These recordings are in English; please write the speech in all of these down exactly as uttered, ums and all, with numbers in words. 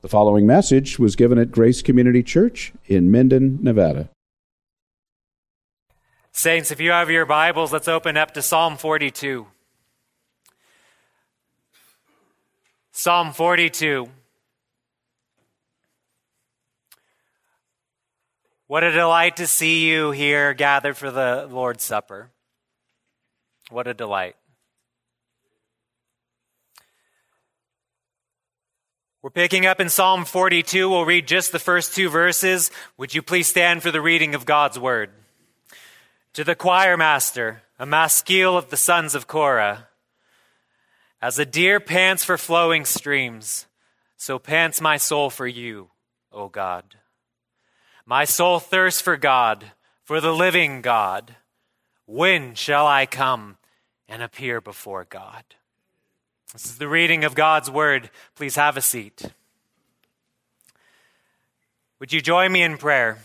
The following message was given at Grace Community Church in Minden, Nevada. Saints, if you have your Bibles, let's open up to Psalm forty-two. Psalm forty-two. What a delight to see you here gathered for the Lord's Supper. What a delight. We're picking up in Psalm forty-two. We'll read just the first two verses. Would you please stand for the reading of God's word? To the choir master, a maskil of the sons of Korah. As a deer pants for flowing streams, so pants my soul for you, O God. My soul thirsts for God, for the living God. When shall I come and appear before God? This is the reading of God's word. Please have a seat. Would you join me in prayer?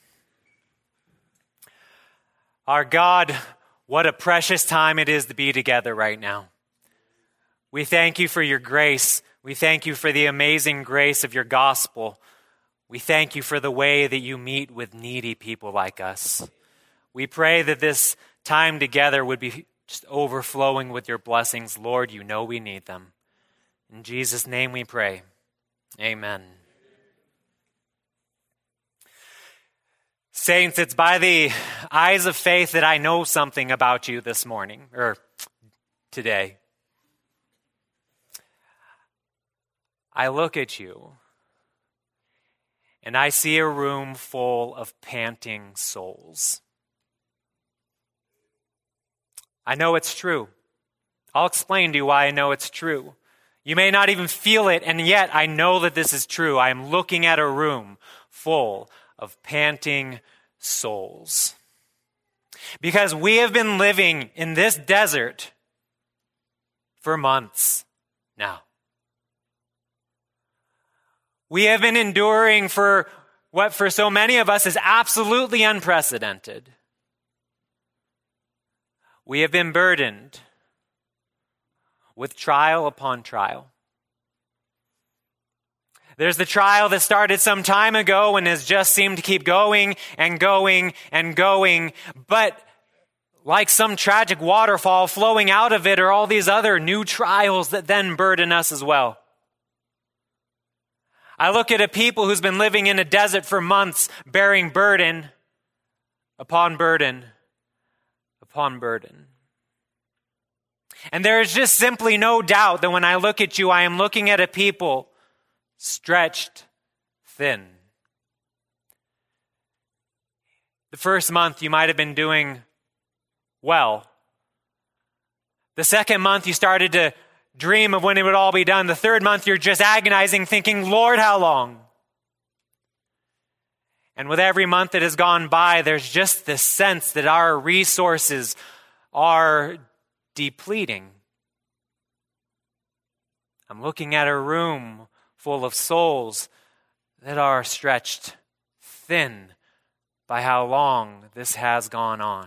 Our God, what a precious time it is to be together right now. We thank you for your grace. We thank you for the amazing grace of your gospel. We thank you for the way that you meet with needy people like us. We pray that this time together would be just overflowing with your blessings. Lord, you know we need them. In Jesus' name we pray. Amen. Saints, it's by the eyes of faith that I know something about you this morning, or today. I look at you, and I see a room full of panting souls. I know it's true. I'll explain to you why I know it's true. You may not even feel it, and yet I know that this is true. I am looking at a room full of panting souls. Because we have been living in this desert for months now. We have been enduring for what for so many of us is absolutely unprecedented. We have been burdened with trial upon trial. There's the trial that started some time ago and has just seemed to keep going and going and going. But like some tragic waterfall, flowing out of it are all these other new trials that then burden us as well. I look at a people who's been living in a desert for months, bearing burden upon burden upon burden. And there is just simply no doubt that when I look at you, I am looking at a people stretched thin. The first month you might have been doing well. The second month you started to dream of when it would all be done. The third month you're just agonizing, thinking, Lord, how long? And with every month that has gone by, there's just this sense that our resources are depleting. I'm looking at a room full of souls that are stretched thin by how long this has gone on.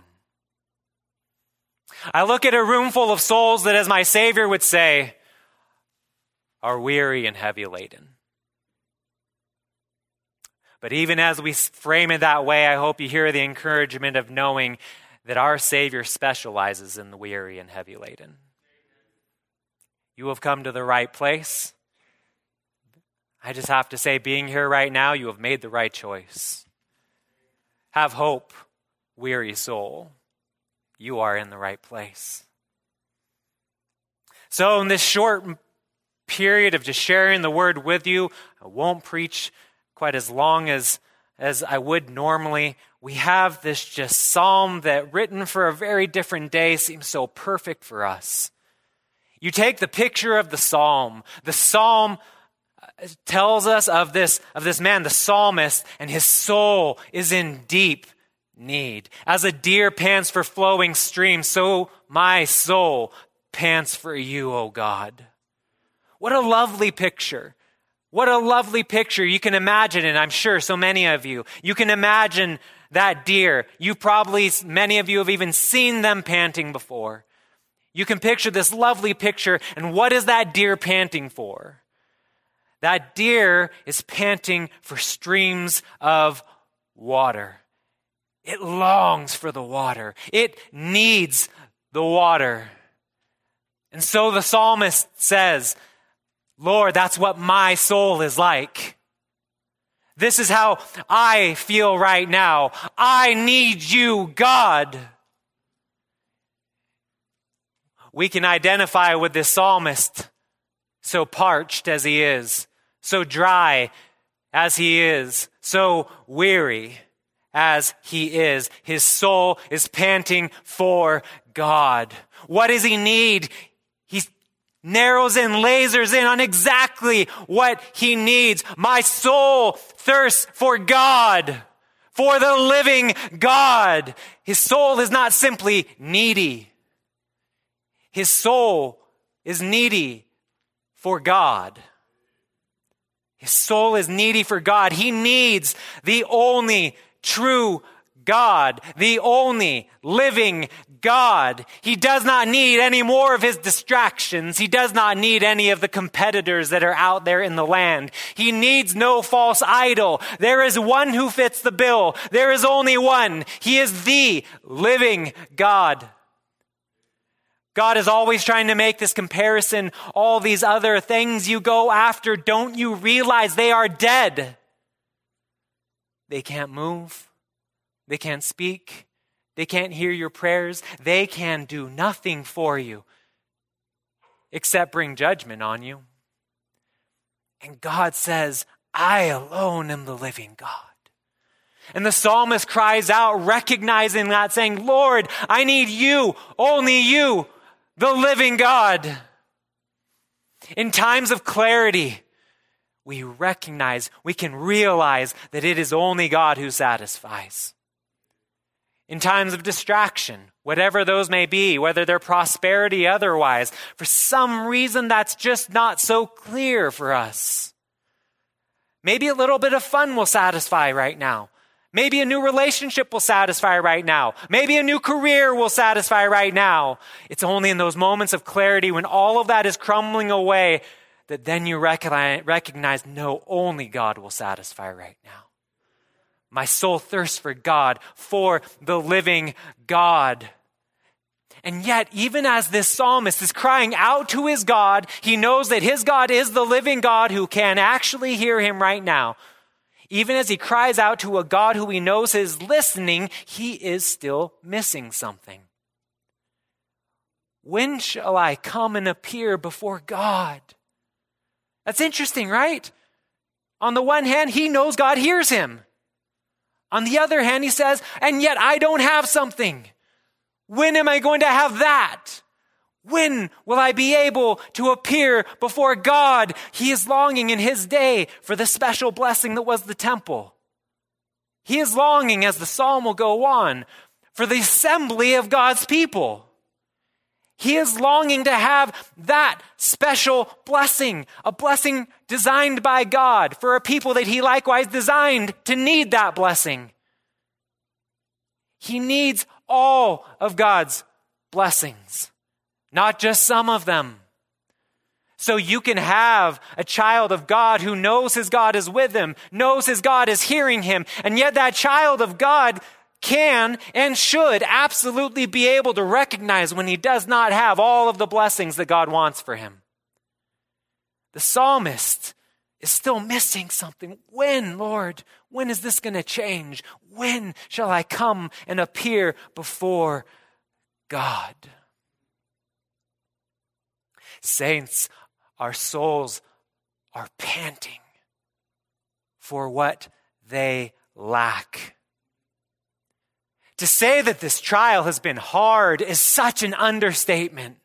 I look at a room full of souls that, as my Savior would say, are weary and heavy laden. But even as we frame it that way, I hope you hear the encouragement of knowing that our Savior specializes in the weary and heavy laden. You have come to the right place. I just have to say, being here right now, you have made the right choice. Have hope, weary soul. You are in the right place. So in this short period of just sharing the word with you, I won't preach quite as long as, as I would normally. We have this just psalm that, written for a very different day, seems so perfect for us. You take the picture of the psalm. The psalm tells us of this, of this man, the psalmist, and his soul is in deep need. As a deer pants for flowing streams, so my soul pants for you, O God. What a lovely picture. What a lovely picture. You can imagine it, I'm sure, so many of you. You can imagine that deer. You probably, many of you have even seen them panting before. You can picture this lovely picture, and what is that deer panting for? That deer is panting for streams of water. It longs for the water. It needs the water. And so the psalmist says, Lord, that's what my soul is like. This is how I feel right now. I need you, God. We can identify with this psalmist, so parched as he is, so dry as he is, so weary as he is. His soul is panting for God. What does he need? He narrows in, lasers in on exactly what he needs. My soul thirsts for God, for the living God. His soul is not simply needy. His soul is needy for God. His soul is needy for God. He needs the only true God, the only living God. He does not need any more of his distractions. He does not need any of the competitors that are out there in the land. He needs no false idol. There is one who fits the bill. There is only one. He is the living God. God is always trying to make this comparison. All these other things you go after, don't you realize they are dead? They can't move. They can't speak. They can't hear your prayers. They can do nothing for you except bring judgment on you. And God says, I alone am the living God. And the psalmist cries out, recognizing that, saying, Lord, I need you, only you, the living God. In times of clarity, we recognize, we can realize that it is only God who satisfies. In times of distraction, whatever those may be, whether they're prosperity otherwise, for some reason that's just not so clear for us. Maybe a little bit of fun will satisfy right now. Maybe a new relationship will satisfy right now. Maybe a new career will satisfy right now. It's only in those moments of clarity when all of that is crumbling away that then you recognize, recognize no, only God will satisfy right now. My soul thirsts for God, for the living God. And yet, even as this psalmist is crying out to his God, he knows that his God is the living God who can actually hear him right now. Even as he cries out to a God who he knows is listening, he is still missing something. When shall I come and appear before God? That's interesting, right? On the one hand, he knows God hears him. On the other hand, he says, and yet I don't have something. When am I going to have that? When will I be able to appear before God? He is longing in his day for the special blessing that was the temple. He is longing, as the psalm will go on, for the assembly of God's people. He is longing to have that special blessing, a blessing designed by God for a people that he likewise designed to need that blessing. He needs all of God's blessings, not just some of them. So you can have a child of God who knows his God is with him, knows his God is hearing him, and yet that child of God can and should absolutely be able to recognize when he does not have all of the blessings that God wants for him. The psalmist is still missing something. When, Lord? When is this going to change? When shall I come and appear before God? Saints, our souls are panting for what they lack. To say that this trial has been hard is such an understatement.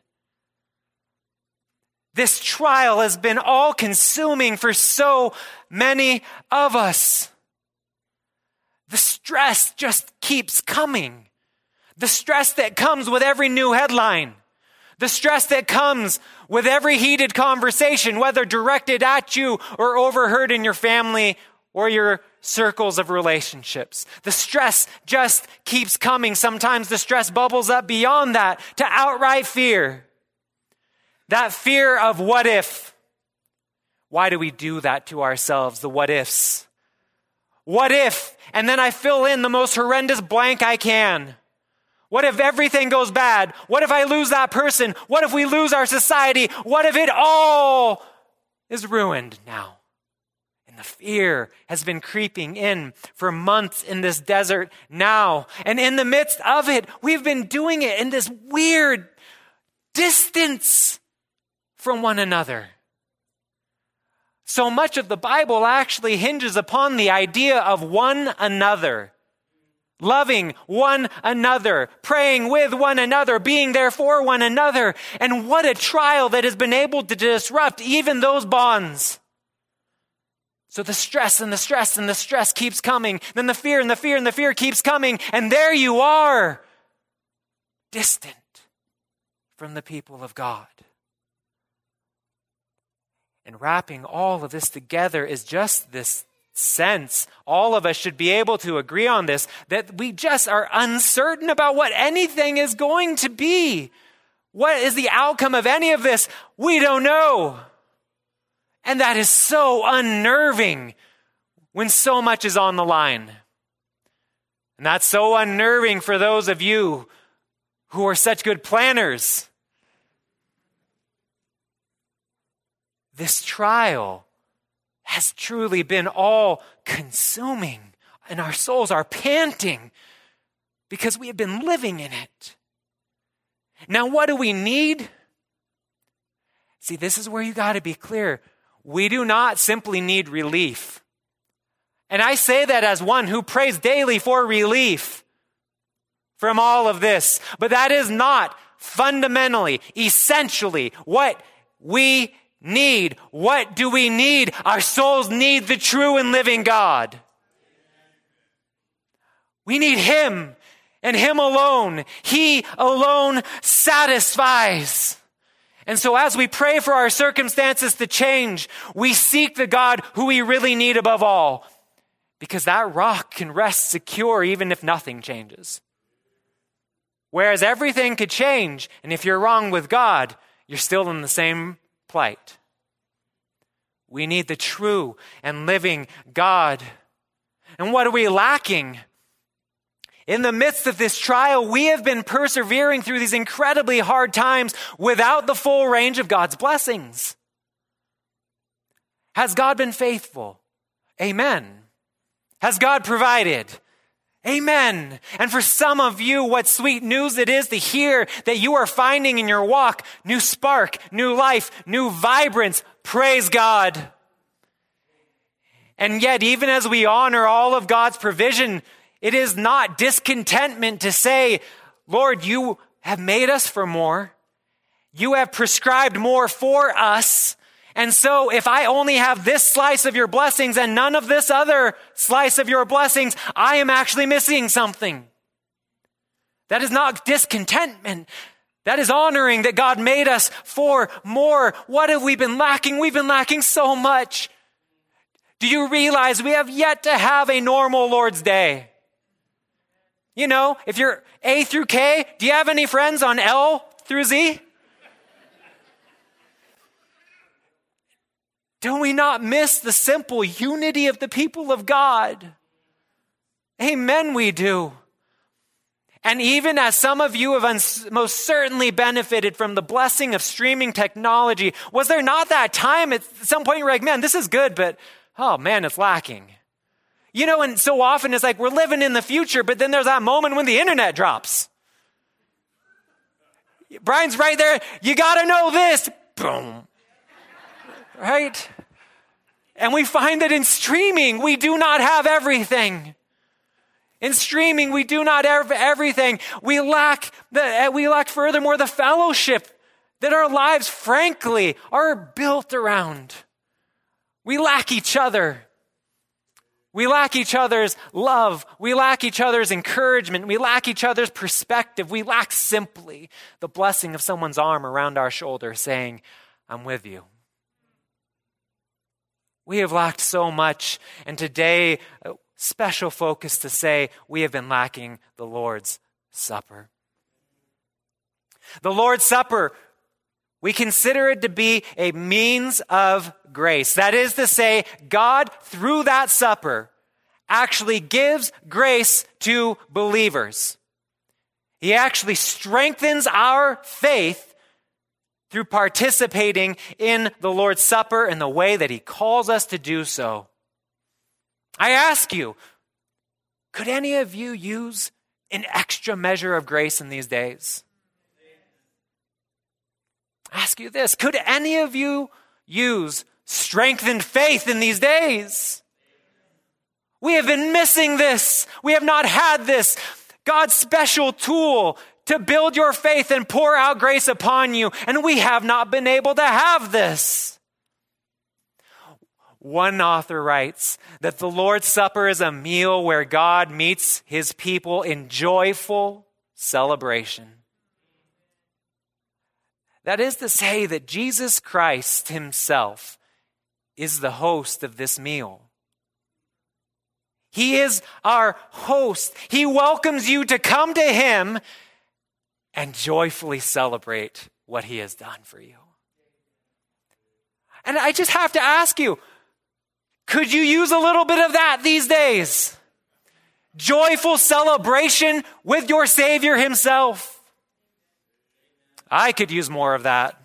This trial has been all-consuming for so many of us. The stress just keeps coming. The stress that comes with every new headline. The stress that comes with every heated conversation, whether directed at you or overheard in your family or your circles of relationships. The stress just keeps coming. Sometimes the stress bubbles up beyond that to outright fear. That fear of what if? Why do we do that to ourselves? The what ifs. What if? And then I fill in the most horrendous blank I can. What if everything goes bad? What if I lose that person? What if we lose our society? What if it all is ruined now? And the fear has been creeping in for months in this desert now. And in the midst of it, we've been doing it in this weird distance from one another. So much of the Bible actually hinges upon the idea of one another. Loving one another, praying with one another, being there for one another. And what a trial that has been able to disrupt even those bonds. So the stress and the stress and the stress keeps coming. Then the fear and the fear and the fear keeps coming. And there you are, distant from the people of God. And wrapping all of this together is just this sense, all of us should be able to agree on this, that we just are uncertain about what anything is going to be. What is the outcome of any of this? We don't know. And that is so unnerving when so much is on the line. And that's so unnerving for those of you who are such good planners. This trial has truly been all-consuming, and our souls are panting because we have been living in it. Now, what do we need? See, this is where you got to be clear. We do not simply need relief. And I say that as one who prays daily for relief from all of this. But that is not fundamentally, essentially what we need. What do we need? Our souls need the true and living God. We need Him and Him alone. He alone satisfies. And so as we pray for our circumstances to change, we seek the God who we really need above all, because that rock can rest secure even if nothing changes. Whereas everything could change, and if you're wrong with God, you're still in the same plight. We need the true and living God. And what are we lacking? In the midst of this trial, we have been persevering through these incredibly hard times without the full range of God's blessings. Has God been faithful? Amen. Has God provided? Amen. And for some of you, what sweet news it is to hear that you are finding in your walk new spark, new life, new vibrance. Praise God. And yet, even as we honor all of God's provision, it is not discontentment to say, Lord, you have made us for more. You have prescribed more for us. And so if I only have this slice of your blessings and none of this other slice of your blessings, I am actually missing something. That is not discontentment. That is honoring that God made us for more. What have we been lacking? We've been lacking so much. Do you realize we have yet to have a normal Lord's Day? You know, if you're A through K, do you have any friends on L through Z? Do we not miss the simple unity of the people of God? Amen, we do. And even as some of you have uns- most certainly benefited from the blessing of streaming technology, was there not that time at some point you're like, man, this is good, but oh man, it's lacking. You know, and so often it's like we're living in the future, but then there's that moment when the internet drops. Brian's right there. You got to know this. Boom. Right? And we find that in streaming, we do not have everything. In streaming, we do not have everything. We lack the, we lack furthermore the fellowship that our lives, frankly, are built around. We lack each other. We lack each other's love. We lack each other's encouragement. We lack each other's perspective. We lack simply the blessing of someone's arm around our shoulder saying, I'm with you. We have lacked so much, and today, a special focus to say we have been lacking the Lord's Supper. The Lord's Supper, We consider it to be a means of grace. That is to say, God, through that supper, actually gives grace to believers. He actually strengthens our faith through participating in the Lord's Supper in the way that he calls us to do so. I ask you, could any of you use an extra measure of grace in these days? I ask you this, could any of you use strengthened faith in these days? We have been missing this. We have not had this. God's special tool to build your faith and pour out grace upon you, and we have not been able to have this. One author writes that the Lord's Supper is a meal where God meets his people in joyful celebration. That is to say that Jesus Christ himself is the host of this meal. He is our host. He welcomes you to come to him and joyfully celebrate what he has done for you. And I just have to ask you, could you use a little bit of that these days? Joyful celebration with your Savior himself. I could use more of that.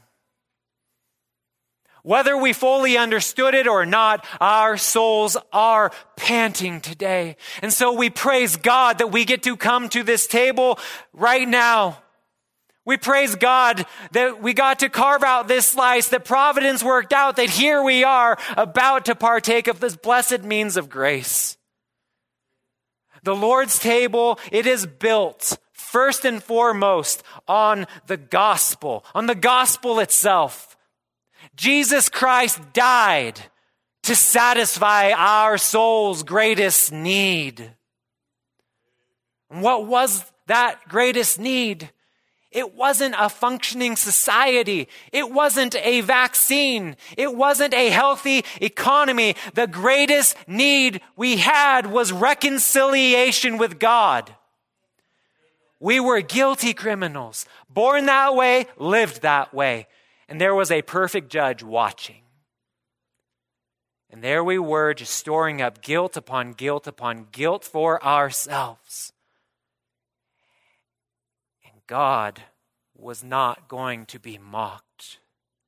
Whether we fully understood it or not, our souls are panting today. And so we praise God that we get to come to this table right now. We praise God that we got to carve out this slice, that providence worked out, that here we are about to partake of this blessed means of grace. The Lord's table, it is built first and foremost on the gospel, on the gospel itself. Jesus Christ died to satisfy our soul's greatest need. And what was that greatest need? It wasn't a functioning society. It wasn't a vaccine. It wasn't a healthy economy. The greatest need we had was reconciliation with God. We were guilty criminals, born that way, lived that way. And there was a perfect judge watching. And there we were just storing up guilt upon guilt upon guilt for ourselves. And God was not going to be mocked.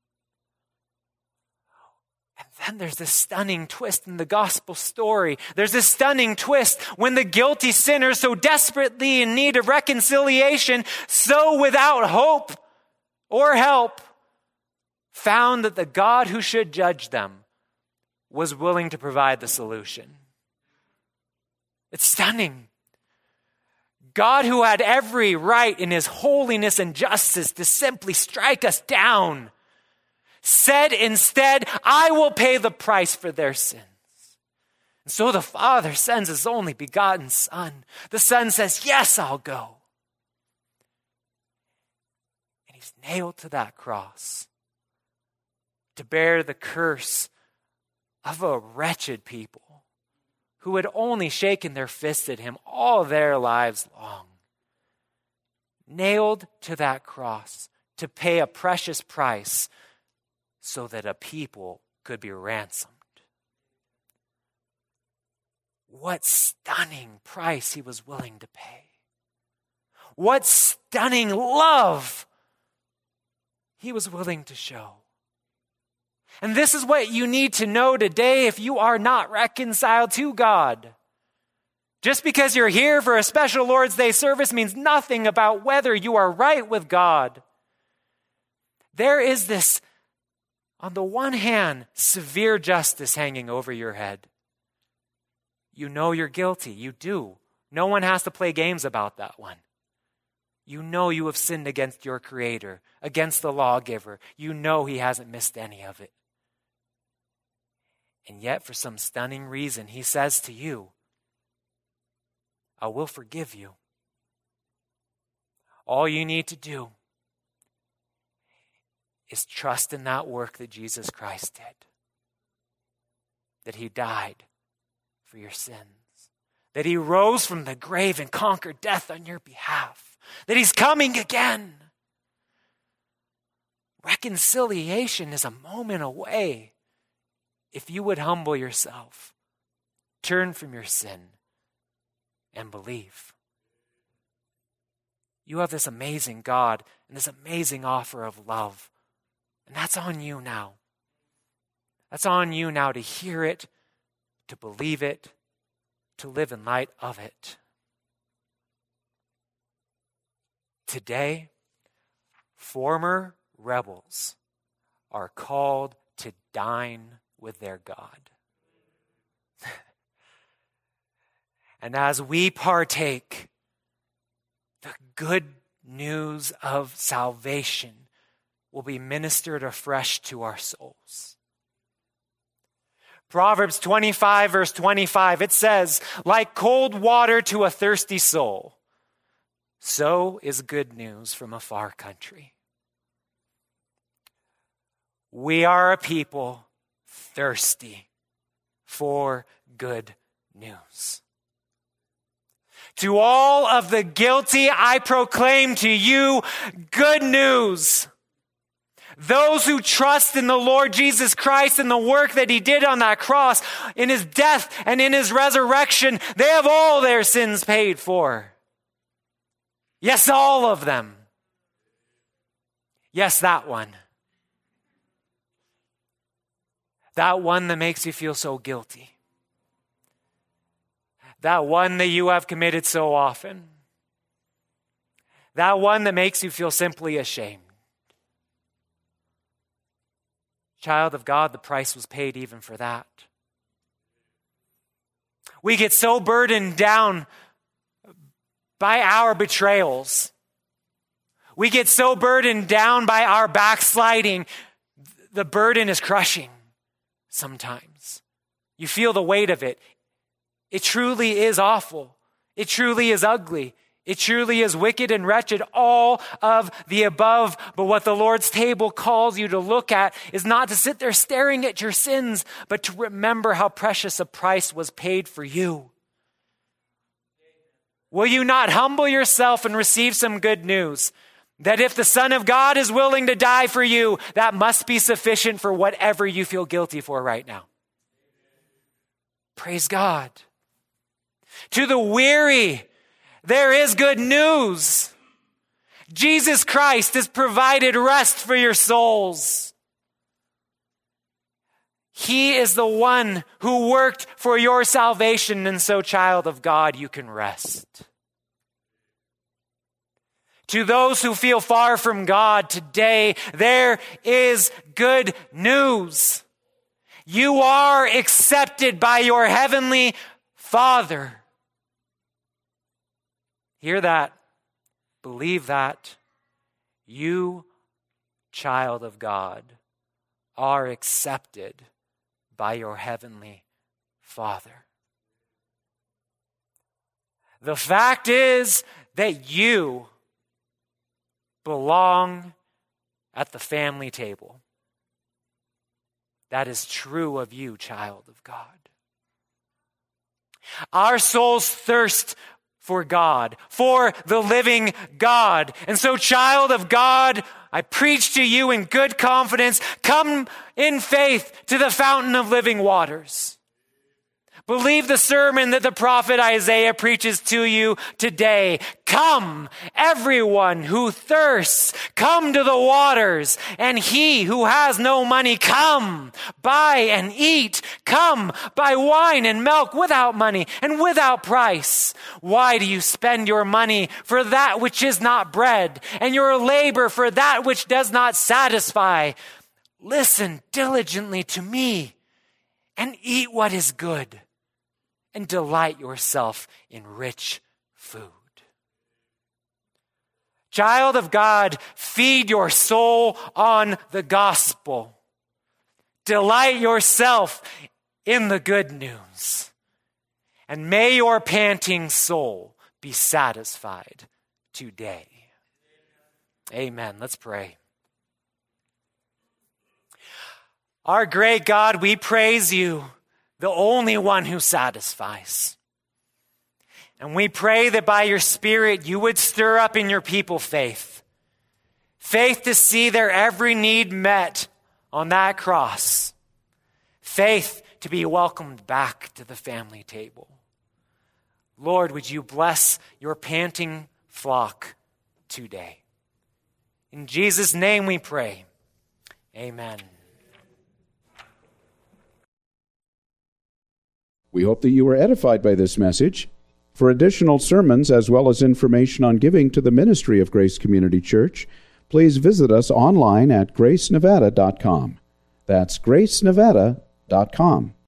And then there's this stunning twist in the gospel story. There's this stunning twist when the guilty sinner, so desperately in need of reconciliation, so without hope or help, found that the God who should judge them was willing to provide the solution. It's stunning. God, who had every right in his holiness and justice to simply strike us down, said instead, I will pay the price for their sins. And so the Father sends his only begotten Son. The Son says, yes, I'll go. And he's nailed to that cross to bear the curse of a wretched people who had only shaken their fists at him all their lives long. Nailed to that cross to pay a precious price so that a people could be ransomed. What stunning price he was willing to pay. What stunning love he was willing to show. And this is what you need to know today if you are not reconciled to God. Just because you're here for a special Lord's Day service means nothing about whether you are right with God. There is this, on the one hand, severe justice hanging over your head. You know you're guilty. You do. No one has to play games about that one. You know you have sinned against your Creator, against the lawgiver. You know he hasn't missed any of it. And yet, for some stunning reason, he says to you, I will forgive you. All you need to do is trust in that work that Jesus Christ did. That he died for your sins. That he rose from the grave and conquered death on your behalf. That he's coming again. reconciliation is a moment away if you would humble yourself, turn from your sin, and believe. You have this amazing God and this amazing offer of love. And that's on you now. That's on you now to hear it, to believe it, to live in light of it. Today, former rebels are called to dine with their God. And as we partake the good news of salvation, will be ministered afresh to our souls. Proverbs twenty-five, verse twenty-five, it says, like cold water to a thirsty soul, so is good news from a far country. We are a people thirsty for good news. To all of the guilty, I proclaim to you good news. Those who trust in the Lord Jesus Christ and the work that he did on that cross, in his death and in his resurrection, they have all their sins paid for. Yes, all of them. Yes, that one. That one that makes you feel so guilty. That one that you have committed so often. That one that makes you feel simply ashamed. Child of God, the price was paid even for that. We get so burdened down by our betrayals. We get so burdened down by our backsliding. The burden is crushing sometimes. You feel the weight of it. It truly is awful. It truly is ugly. It truly is wicked and wretched, all of the above. But what the Lord's table calls you to look at is not to sit there staring at your sins, but to remember how precious a price was paid for you. Will you not humble yourself and receive some good news? That if the Son of God is willing to die for you, that must be sufficient for whatever you feel guilty for right now. Praise God. To the weary, there is good news. Jesus Christ has provided rest for your souls. He is the one who worked for your salvation, and so, child of God, you can rest. To those who feel far from God today, there is good news. You are accepted by your heavenly Father. Hear that. Believe that. You, child of God, are accepted by your heavenly Father. The fact is that you belong at the family table. That is true of you, child of God. Our souls thirst for God, for the living God. And so, child of God, I preach to you in good confidence, come in faith to the fountain of living waters. Believe the sermon that the prophet Isaiah preaches to you today. Come, everyone who thirsts, come to the waters. And he who has no money, come, buy and eat. Come, buy wine and milk without money and without price. Why do you spend your money for that which is not bread, and your labor for that which does not satisfy? Listen diligently to me and eat what is good, and delight yourself in rich food. Child of God, feed your soul on the gospel. Delight yourself in the good news. And may your panting soul be satisfied today. Amen. Let's pray. Our great God, we praise you, the only one who satisfies. And we pray that by your Spirit you would stir up in your people faith. Faith to see their every need met on that cross. Faith to be welcomed back to the family table. Lord, would you bless your panting flock today? In Jesus' name we pray. Amen. We hope that you were edified by this message. For additional sermons as well as information on giving to the ministry of Grace Community Church, please visit us online at grace nevada dot com. That's grace nevada dot com.